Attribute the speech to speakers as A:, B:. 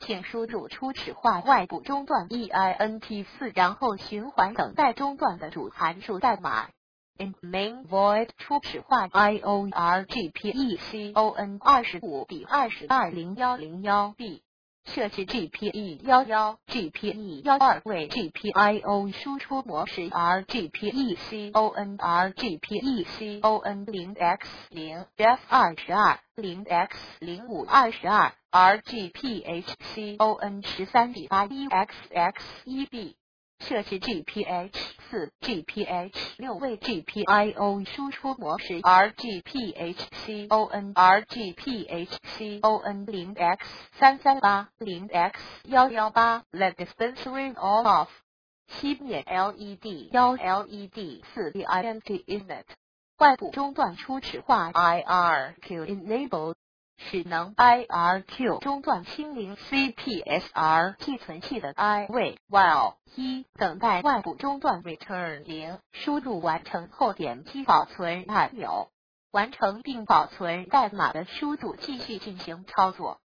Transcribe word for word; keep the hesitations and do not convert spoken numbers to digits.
A: 请输入初始化外部中断 E I N T 四，然后循环等待中断的主函数代码。int main void 初始化 I O R G P E C O N 二十五比二十二零一零一 b。设置 G P E 一一 G P E 一二为 G P I O 输出模式 R G P E C O N R G P E C O N 零 x 零 F 二十二 零 x 零五二十二 R G P H C O N 十三比八一 x x 一 b。设置 G P H 四 G P H 六为 G P I O 输出模式 R G P H C O N R G P H C O N 零 x 三三八 零 x 一一八 Let dispensary all off。熄灭 L E D 一 L E D 四 B I N T Init。外部中断初始化 I R Q Enable。使能 I R Q 中断清零 C P S R 寄存器的 I 位 while 一等待外部中断 return 零，输入完成后点击保存按钮，完成并保存代码的输入继续进行操作。